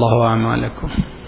الله أعمالكم.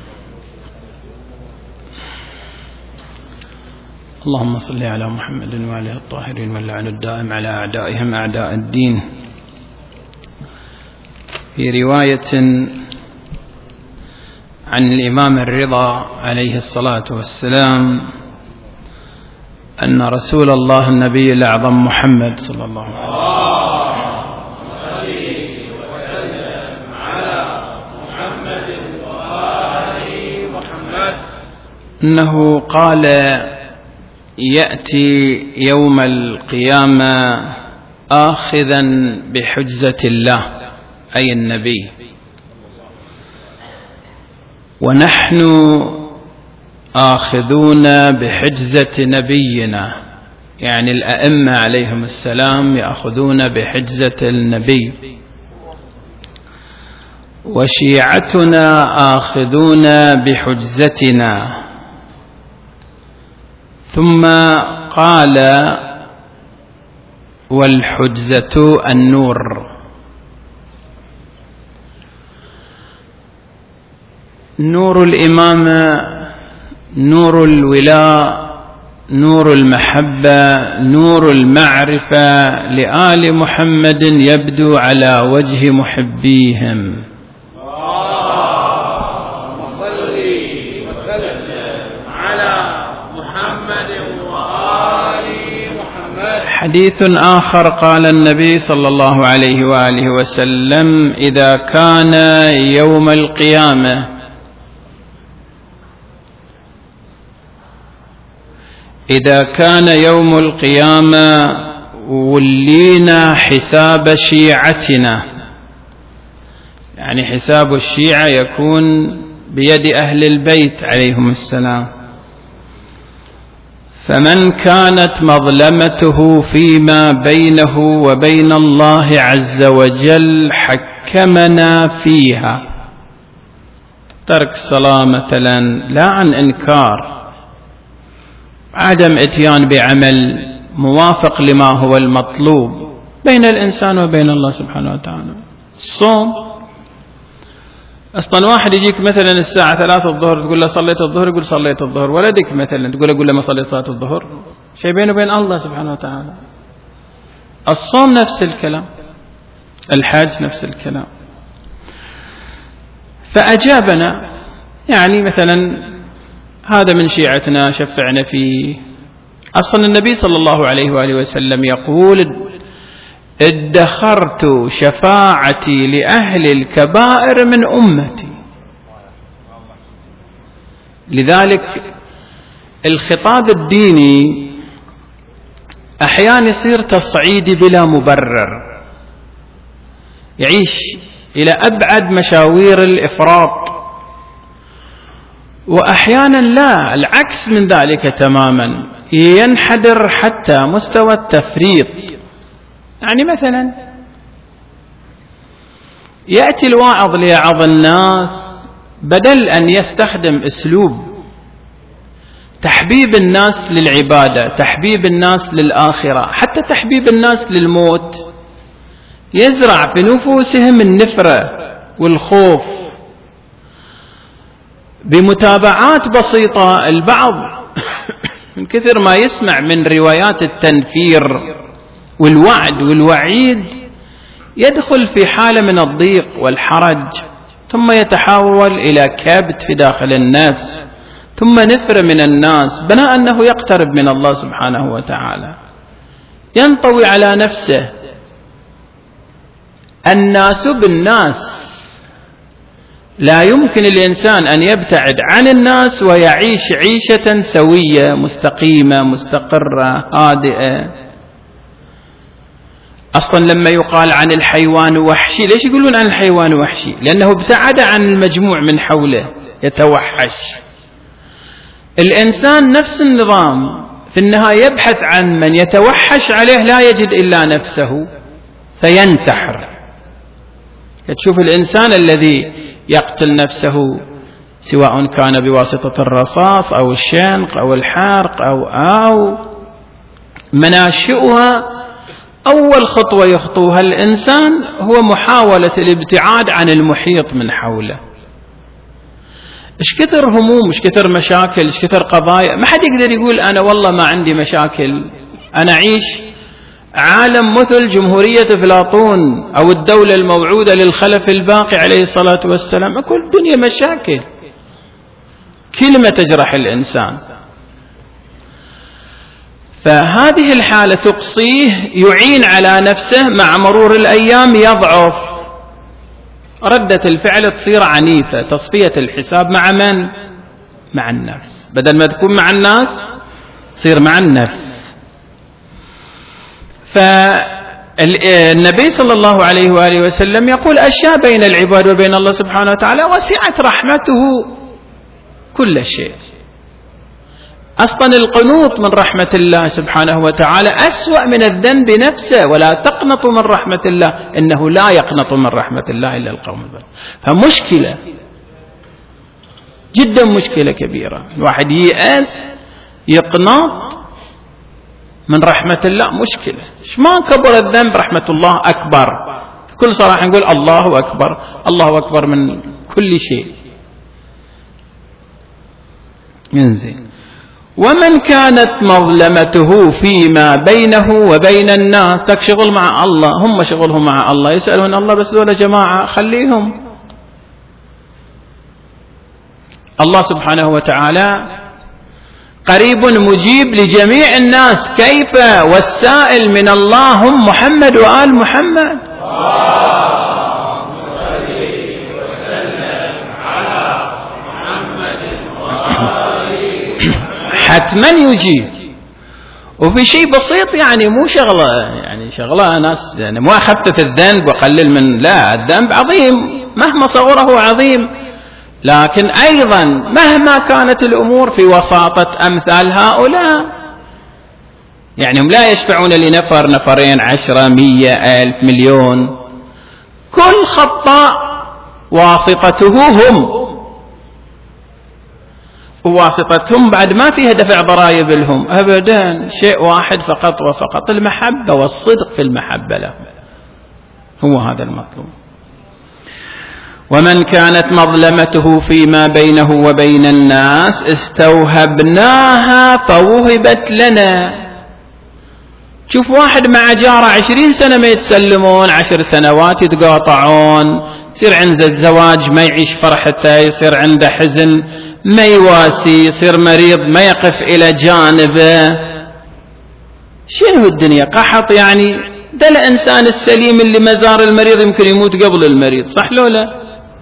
اللهم صل على محمد وعلى الطاهرين واللعن الدائم على أعدائهم أعداء الدين. في رواية عن الإمام الرضا عليه الصلاة والسلام أن رسول الله النبي الأعظم محمد صلى الله عليه وسلم على محمد وآل محمد أنه قال: يأتي يوم القيامة آخذا بحجزة الله، أي النبي، ونحن آخذون بحجزة نبينا، يعني الأئمة عليهم السلام يأخذون بحجزة النبي، وشيعتنا آخذون بحجزتنا. ثم قال: والحجزة النور. نور الإمامة، نور الولاء، نور المحبة، نور المعرفة لآل محمد يبدو على وجه محبيهم. اللهم صل وسلم على محمد وآل محمد. حديث آخر قال النبي صلى الله عليه وآله وسلم: إذا كان يوم القيامة إذا كان يوم القيامة ولينا حساب شيعتنا، يعني حساب الشيعة يكون بيد أهل البيت عليهم السلام، فمن كانت مظلمته فيما بينه وبين الله عز وجل حكمنا فيها، ترك صلاة مثلا لا عن إنكار، عدم اتيان بعمل موافق لما هو المطلوب بين الإنسان وبين الله سبحانه وتعالى. الصوم أصلا واحد يجيك مثلا الساعة 3 الظهر تقول له صليت الظهر، يقول صليت الظهر. ولدك مثلا تقول له ما صليت صلاة الظهر، شيء بينه وبين الله سبحانه وتعالى. الصوم نفس الكلام، الحج نفس الكلام. فأجابنا، يعني مثلا هذا من شيعتنا شفعنا فيه. أصلا النبي صلى الله عليه وآله وسلم يقول: ادخرت شفاعتي لأهل الكبائر من أمتي. لذلك الخطاب الديني أحيانا يصير تصعيدي بلا مبرر، يعيش إلى أبعد مشاوير الإفراط، وأحيانا لا، العكس من ذلك تماما، ينحدر حتى مستوى التفريط. يعني مثلا يأتي الواعظ ليعظ الناس، بدل أن يستخدم أسلوب تحبيب الناس للعبادة، تحبيب الناس للآخرة، حتى تحبيب الناس للموت، يزرع في نفوسهم النفرة والخوف بمتابعات بسيطة. البعض من كثر ما يسمع من روايات التنفير والوعد والوعيد يدخل في حالة من الضيق والحرج، ثم يتحول إلى كبت في داخل الناس، ثم نفر من الناس، بناء أنه يقترب من الله سبحانه وتعالى، ينطوي على نفسه. الناس بالناس، لا يمكن الإنسان أن يبتعد عن الناس ويعيش عيشة سوية مستقيمة مستقرة هادئة. أصلا لما يقال عن الحيوان وحشي، ليش يقولون عن الحيوان وحشي؟ لأنه ابتعد عن المجموع من حوله، يتوحش. الإنسان نفس النظام، في النهاية يبحث عن من يتوحش عليه، لا يجد إلا نفسه فينتحر. تشوف الإنسان الذي يقتل نفسه سواء كان بواسطة الرصاص أو الشنق أو الحرق أو مناشئها، أول خطوة يخطوها الإنسان هو محاولة الابتعاد عن المحيط من حوله. ايش كثر هموم، ايش كثر مشاكل، ايش كثر قضايا. ما حد يقدر يقول أنا والله ما عندي مشاكل، أنا أعيش عالم مثل جمهورية أفلاطون أو الدولة الموعودة للخلف الباقي عليه الصلاة والسلام. كل الدنيا مشاكل، كلمة تجرح الإنسان. فهذه الحالة تقصيه، يعين على نفسه، مع مرور الأيام يضعف، ردة الفعل تصير عنيفة، تصفية الحساب مع من؟ مع النفس. بدل ما تكون مع الناس تصير مع النفس. فالنبي صلى الله عليه وآله وسلم يقول أشياء بين العباد وبين الله سبحانه وتعالى وسعت رحمته كل شيء. أصلا القنوط من رحمة الله سبحانه وتعالى أسوأ من الذنب نفسه. ولا تقنطوا من رحمة الله إنه لا يقنط من رحمة الله إلا القوم الظالمون. فمشكلة جدا، مشكلة كبيرة. الواحد ييأس يقنط من رحمة الله، مشكلة. ما كبر الذنب رحمة الله أكبر. بكل صراحة نقول الله أكبر، الله أكبر من كل شيء. ينزل. ومن كانت مظلمته فيما بينه وبين الناس، تك شغل مع الله، هم شغلهم مع الله، يسألون الله بس دول جماعة خليهم. الله سبحانه وتعالى قريب مجيب لجميع الناس. كيف والسائل من الله هم محمد وآل محمد. حتما يجيب. وفي شيء بسيط يعني، مو شغلة يعني شغلة ناس يعني مو أخفف الذنب وقلل من، لا، الذنب عظيم مهما صوره عظيم، لكن أيضا مهما كانت الأمور في وساطة أمثال هؤلاء. يعني هم لا يشفعون لنفر، نفرين، 10، 100، 1000، مليون. كل خطاء واسطته هم، وواسطتهم بعد ما فيها دفع ضرائب لهم أبدا. شيء واحد فقط وفقط، المحبة والصدق في المحبة لهم، هو هذا المطلوب. ومن كانت مظلمته فيما بينه وبين الناس استوهبناها فوهبت لنا. شوف واحد مع جاره 20 سنة ما يتسلمون، 10 سنوات يتقاطعون، يصير عنده الزواج ما يعيش فرحته، يصير عنده حزن ما يواسي، يصير مريض ما يقف إلى جانبه. شنو الدنيا قحط يعني. ده الإنسان السليم اللي مزار المريض يمكن يموت قبل المريض، صح لو لا؟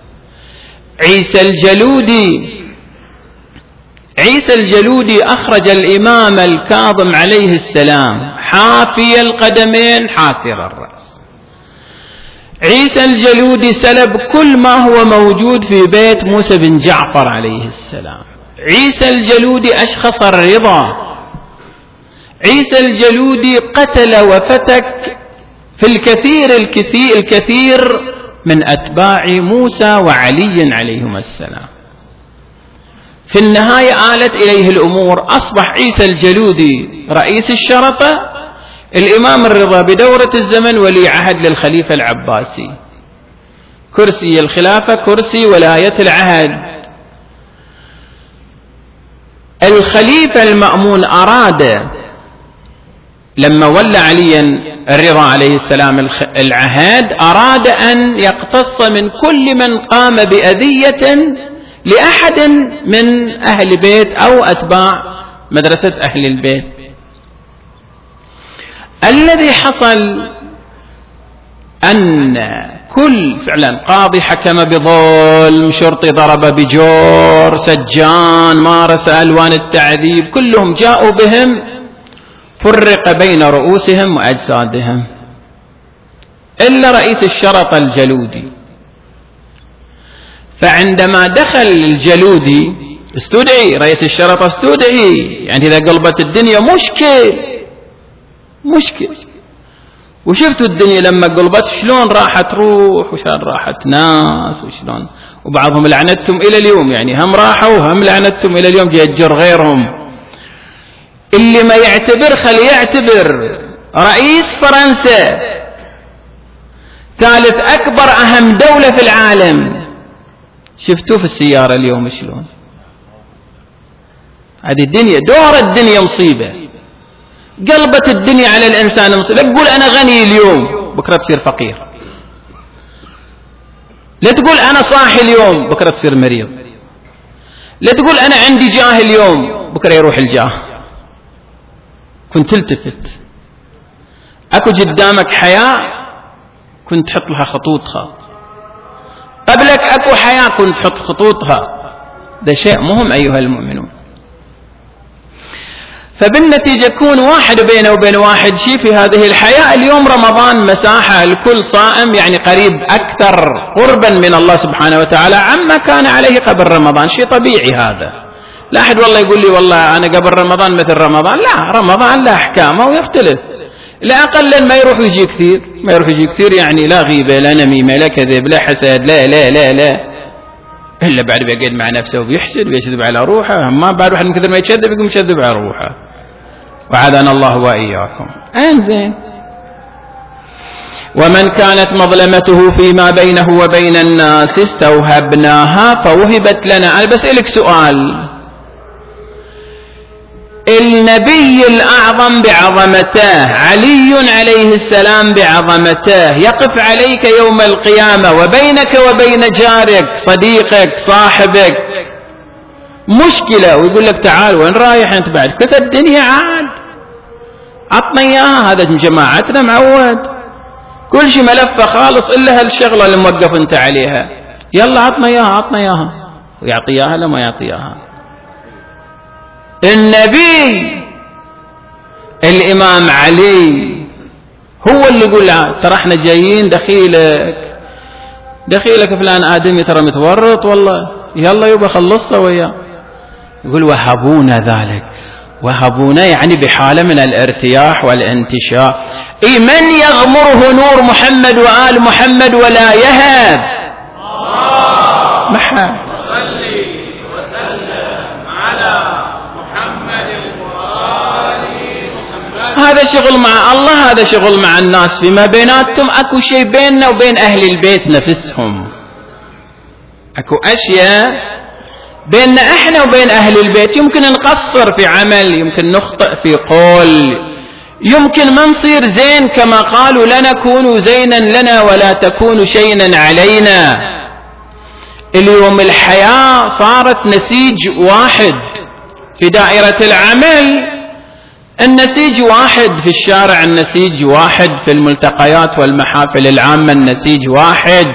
عيسى الجلودي أخرج الإمام الكاظم عليه السلام حافي القدمين حاسر الرأس. عيسى الجلودي سلب كل ما هو موجود في بيت موسى بن جعفر عليه السلام. عيسى الجلودي أشخص الرضا. عيسى الجلودي قتل وفتك في الكثير من أتباع موسى وعلي عليهما السلام. في النهاية آلت إليه الأمور، أصبح عيسى الجلودي رئيس الشرطة، الإمام الرضا بدورة الزمن ولي عهد للخليفة العباسي. كرسي الخلافة كرسي ولاية العهد. الخليفة المأمون أراد لما ولى عليا الرضا عليه السلام العهد، أراد أن يقتص من كل من قام بأذية لأحد من أهل بيت أو أتباع مدرسة أهل البيت. الذي حصل أن كل فعلا قاضي حكم بظلم، شرطي ضرب بجور، سجان مارس ألوان التعذيب، كلهم جاءوا بهم فرق بين رؤوسهم وأجسادهم إلا رئيس الشرطة الجلودي. فعندما دخل الجلودي استدعي، رئيس الشرطة استدعي، يعني إذا قلبت الدنيا مشكل. وشفتوا الدنيا لما قلبت شلون راحت روح وشلون راحت ناس وشلون، وبعضهم لعنتهم إلى اليوم، يعني هم راحوا وهم لعنتهم إلى اليوم، جاي تجر غيرهم. اللي ما يعتبر خليه يعتبر رئيس فرنسا، ثالث أكبر أهم دولة في العالم، شفتوا في السيارة اليوم شلون؟ هذه الدنيا، دور الدنيا مصيبة، قلبت الدنيا على الإنسان مصيبة. لا تقول أنا غني اليوم بكرة تصير فقير، لا تقول أنا صاحي اليوم بكرة تصير مريض، لا تقول أنا عندي جاه اليوم بكرة يروح الجاه. كنت تلتفت، أكو قدامك حياة كنت تحط لها خطوطها، قبلك أكو حياة كنت تحط خطوطها. ده شيء مهم أيها المؤمنون. فبالنتيجة يكون واحد بينه وبين واحد شيء في هذه الحياة. اليوم رمضان مساحة الكل صائم، يعني قريب أكثر قربا من الله سبحانه وتعالى عما كان عليه قبل رمضان. شيء طبيعي هذا. لا أحد والله يقول لي والله أنا قبل رمضان مثل رمضان، لا، رمضان له أحكامه ويختلف. لا أقل ما يروح يجي كثير، ما يروح يجي كثير يعني لا غيبة لا نميمة لا كذب لا حسد لا لا لا لا، إلا بعد بيقعد مع نفسه وبيحسد ويكذب على روحه. ما بعد واحد من كثر ما يكذب يقوم يكذب على روحه، وعاذنا الله وإياكم. أنزين. ومن كانت مظلمته فيما بينه وبين الناس استوهبناها فوهبت لنا. أنا بسألك سؤال، النبي الأعظم بعظمته علي عليه السلام بعظمته يقف عليك يوم القيامة وبينك وبين جارك صديقك صاحبك مشكلة، ويقول لك تعال وين رايح أنت بعد كثر الدنيا عاد عطنا إياها. هذا جماعتنا معود كل شيء ملفة خالص إلا هالشغلة اللي موقف أنت عليها، يلا عطنا إياها عطنا إياها، ويعطيها لما يعطيها. النبي الإمام علي هو اللي يقول ترى احنا جايين دخيلك فلان آدمي ترى متورط والله، يلا يبقى خلصها وياه. يقول وهبونا ذلك، وهبونا يعني بحالة من الارتياح والانتشاء. من يغمره نور محمد وآل محمد ولا يهب محمد صلي وسلم على محمد وآل محمد. هذا شغل مع الله، هذا شغل مع الناس فيما بيناتهم. اكو شيء بيننا وبين اهل البيت نفسهم، اكو اشياء بيننا احنا وبين اهل البيت، يمكن نقصر في عمل، يمكن نخطئ في قول، يمكن ما نصير زين كما قالوا لنا كونوا زينا لنا ولا تكونوا شينا علينا. اليوم الحياة صارت نسيج واحد في دائرة العمل، النسيج واحد في الشارع، النسيج واحد في الملتقيات والمحافل العامة، النسيج واحد.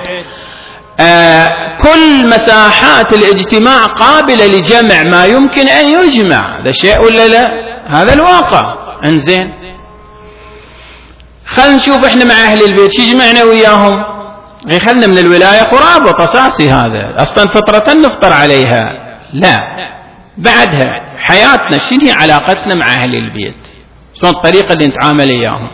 كل مساحات الاجتماع قابلة لجمع ما يمكن أن يجمع. هذا شيء ولا لا؟ هذا الواقع. انزين، خلنا نشوف احنا مع أهل البيت شو جمعنا وياهم. خلنا من الولاية خرابة أساسي، هذا أصلا فطرة نفطر عليها. لا، بعدها حياتنا شنو هي علاقتنا مع أهل البيت، شلون الطريقة اللي نتعامل إياهم.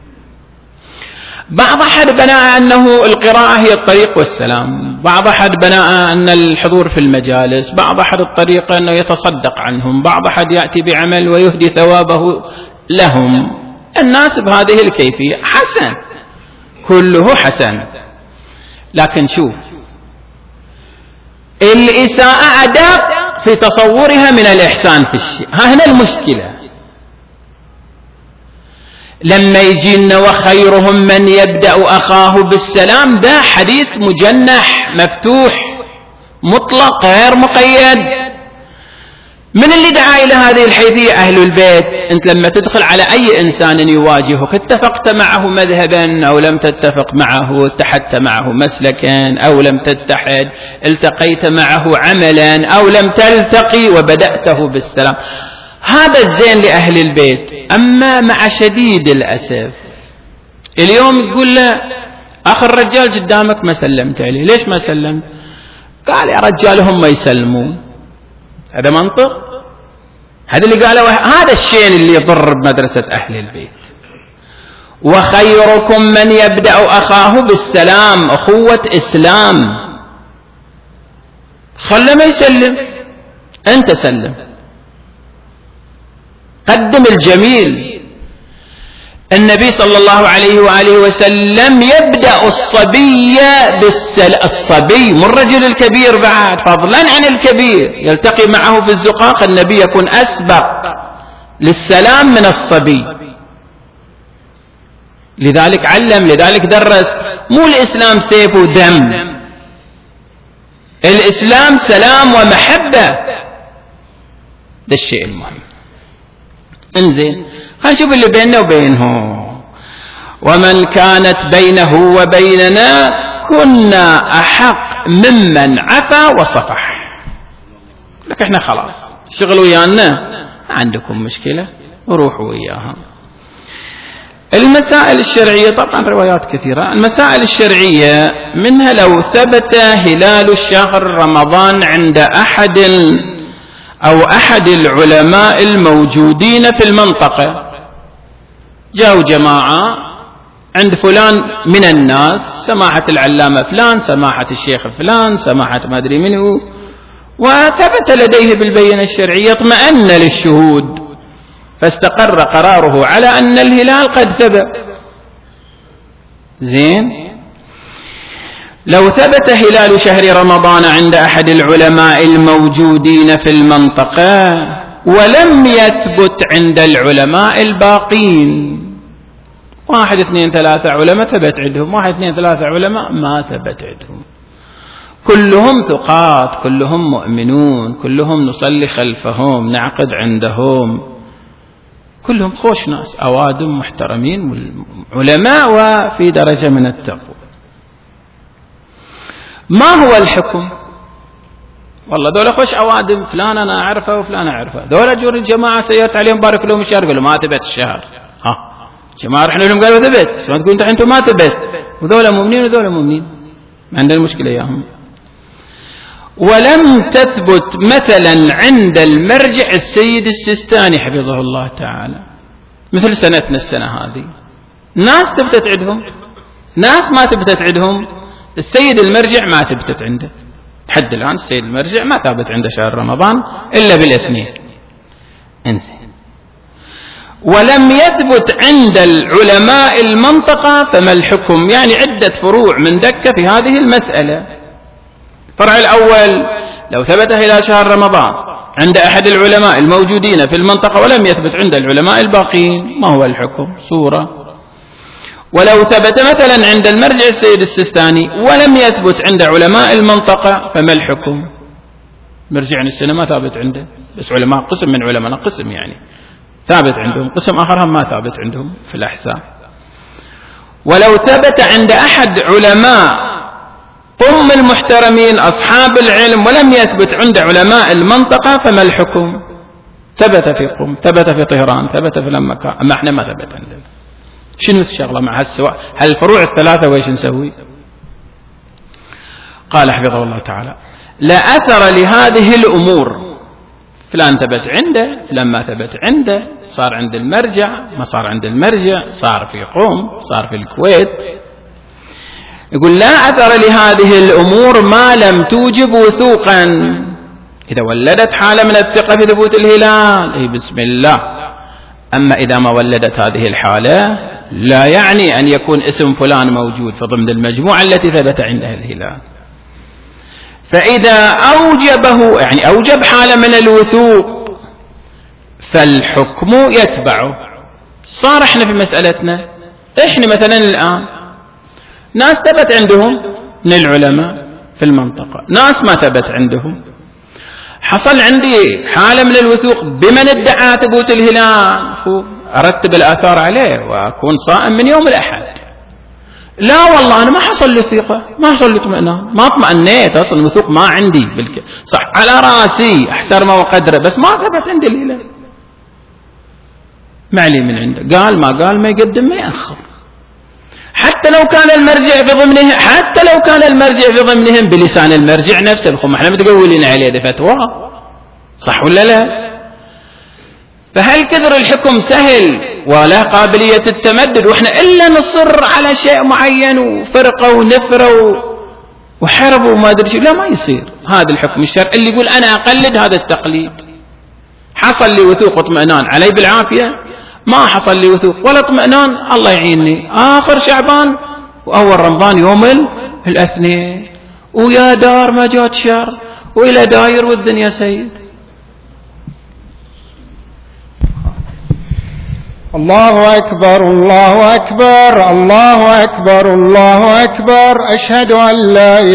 بعض أحد بناء أنه القراءة هي الطريق والسلام، بعض أحد بناء أن الحضور في المجالس، بعض أحد الطريقة أنه يتصدق عنهم، بعض أحد يأتي بعمل ويهدي ثوابه لهم. الناس بهذه الكيفية حسن، كله حسن. لكن شوف، الإساءة أدق في تصورها من الإحسان في الشيء. ها هنا المشكلة. لما يجينا وخيرهم من يبدأ أخاه بالسلام، ده حديث مجنح مفتوح مطلق غير مقيد. من اللي دعا إلى هذه الحيثية؟ أهل البيت. أنت لما تدخل على أي إنسان يواجهك، اتفقت معه مذهبا أو لم تتفق معه، اتحدت معه مسلكا أو لم تتحد، التقيت معه عملا أو لم تلتقي، وبدأته بالسلام، هذا الزين لأهل البيت. أما مع شديد الأسف اليوم يقول له آخر رجال قدامك ما سلمت عليه، ليش ما سلمت؟ قال يا رجال هم يسلمون. هذا منطق؟ هذا اللي قاله، هذا الشيء اللي يضر بمدرسة أهل البيت. وخيركم من يبدأ أخاه بالسلام، أخوة إسلام. خله ما يسلم، أنت سلم، قدم الجميل. النبي صلى الله عليه وآله وسلم يبدأ الصبي الصبي مو الرجل الكبير بعد، فضلا عن الكبير يلتقي معه في الزقاق، النبي يكون أسبق للسلام من الصبي. لذلك علم، لذلك درس. مو الإسلام سيف ودم، الإسلام سلام ومحبة، ده الشيء المهم. انزين خلينا نشوف اللي بيننا وبينه. ومن كانت بينه وبيننا كنا أحق ممن عفا وصفح. لك احنا خلاص شغل ويانا، عندكم مشكلة وروحوا وياها. المسائل الشرعية طبعا روايات كثيرة. المسائل الشرعية منها لو ثبت هلال الشهر رمضان عند أحد العلماء الموجودين في المنطقة، جاءوا جماعة عند فلان من الناس، سماحة العلامة فلان، سماحة الشيخ فلان، سماحة ما أدري منه، وثبت لديه بالبينة الشرعية، اطمأن للشهود فاستقر قراره على أن الهلال قد ثبت. زين، لو ثبت هلال شهر رمضان عند أحد العلماء الموجودين في المنطقة ولم يثبت عند العلماء الباقين، 1 2 3 علماء ثبت عندهم، 1 2 3 علماء ما ثبت عندهم، كلهم ثقات، كلهم مؤمنون، كلهم نصلي خلفهم، نعقد عندهم، كلهم خوش ناس، أوادم محترمين علماء وفي درجة من التقوى. ما هو الحكم؟ والله دول خوش أوادم، فلان أنا أعرفه وفلان أعرفه، دول أجور الجماعة سيرت عليهم بارك لهم الشهر، قالوا ما ثبت الشهر. جماعة رحنا لهم قالوا ثبت، شلون تقول أنتم ما ثبت؟ وذولا مؤمنين وذولا مؤمنين، ما عندنا مشكلة ياهم. ولم تثبت مثلا عند المرجع السيد السيستاني حفظه الله تعالى، مثل سنتنا السنة هذه، ناس ثبتت عندهم، ناس ما ثبتت عندهم. السيد المرجع ما ثبتت عنده حد الآن، السيد المرجع ما ثابت عنده شهر رمضان إلا بالاثنين. انزين، ولم يثبت عند العلماء المنطقة فما الحكم؟ يعني عدة فروع من دكة في هذه المسألة. الفرع الأول، لو ثبت هلال شهر رمضان عند أحد العلماء الموجودين في المنطقة ولم يثبت عند العلماء الباقين، ما هو الحكم؟ صورة. ولو ثبت مثلا عند المرجع السيد السيستاني ولم يثبت عند علماء المنطقة فما الحكم؟ مرجع السنة ما ثابت عنده، بس علماء قسم من علماء قسم يعني ثابت عندهم، قسم آخرهم ما ثابت عندهم في الأحساء. ولو ثبت عند أحد علماء قم المحترمين أصحاب العلم ولم يثبت عند علماء المنطقة فما الحكم؟ ثبت في قم، ثبت في طهران، ثبت في المكان، أما احنا ما ثبت عندنا. شنو الشغلة مع هالسواء؟ هالفروع الثلاثة ويش نسوي؟ قال حفظه الله تعالى: لا أثر لهذه الأمور، فلان ثبت عنده، فلان ما ثبت عنده، صار عند المرجع، ما صار عند المرجع، صار في قم، صار في الكويت. يقول لا أثر لهذه الأمور ما لم توجب وثوقا. إذا ولدت حالة من الثقة في ثبوت الهلال، أي بسم الله. أما إذا ما ولدت هذه الحالة لا يعني أن يكون اسم فلان موجود في ضمن المجموعة التي ثبت عندها الهلال. فإذا أوجبه، يعني أوجب حالة من الوثوق، فالحكم يتبعه. صار احنا في مسألتنا، احنا مثلا الآن ناس ثبت عندهم من العلماء في المنطقة، ناس ما ثبت عندهم. حصل عندي حالة من الوثوق بمن ادعى ثبوت الهلال، أرتب الآثار عليه وأكون صائم من يوم الأحد. لا والله أنا ما حصل لي ثقة، ما حصل لي اطمئنان، ما اطمئنيت أصلا، الوثوق ما عندي صح على راسي أحترمه وقدره، بس ما ثبت عندي الهلال. معلي من عنده، قال ما قال، ما يقدم ما يأخر. حتى لو كان المرجع في ضمنهم، حتى لو كان المرجع في ضمنهم بلسان المرجع نفسه، الخم احنا متقولين عليه ده فتوى، صح ولا لا؟ فهل كثر الحكم سهل ولا قابلية التمدد، واحنا إلا نصر على شيء معين وفرقة ونفرة وحرب وما أدري شيء؟ لا، ما يصير. هذا الحكم الشرعي اللي يقول أنا أقلد، هذا التقليد. حصل لي وثوق واطمئنان علي بالعافية، ما حصل لي وثوق ولا اطمئنان، الله يعيني آخر شعبان وأول رمضان يوم الاثنين، ويا دار ما جات شر، وإلى داير والدنيا سيد. الله أكبر الله أكبر الله أكبر الله أكبر. أشهد أن لا